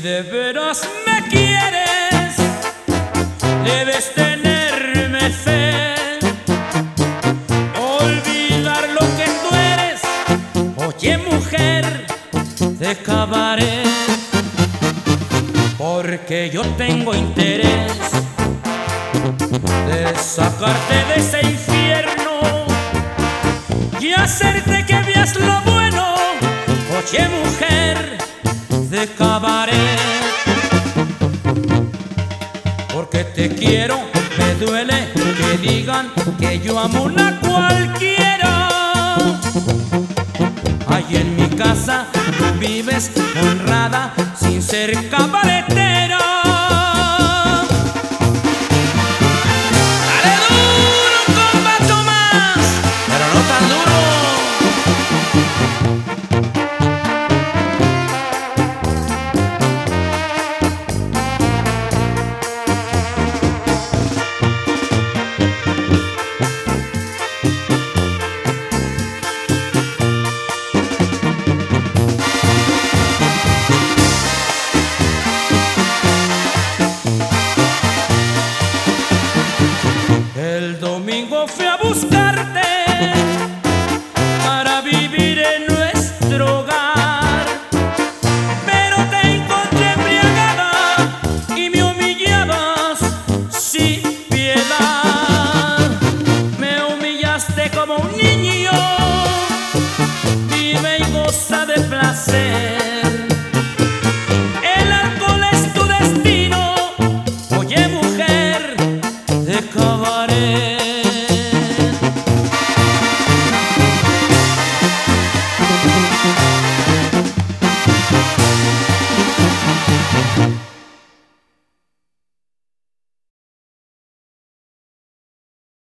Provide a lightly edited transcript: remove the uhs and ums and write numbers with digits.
de veras me quieres, debes tenerme fe. Olvidar lo que tú eres, oye mujer de cabaret, porque yo tengo interés de sacarte de ese infierno y hacerte que veas lo bueno, oye mujer de cabaret. Porque te quiero, me duele que digan que yo amo una cualquiera. Ahí en mi casa tú vives honrada sin ser cabaretera.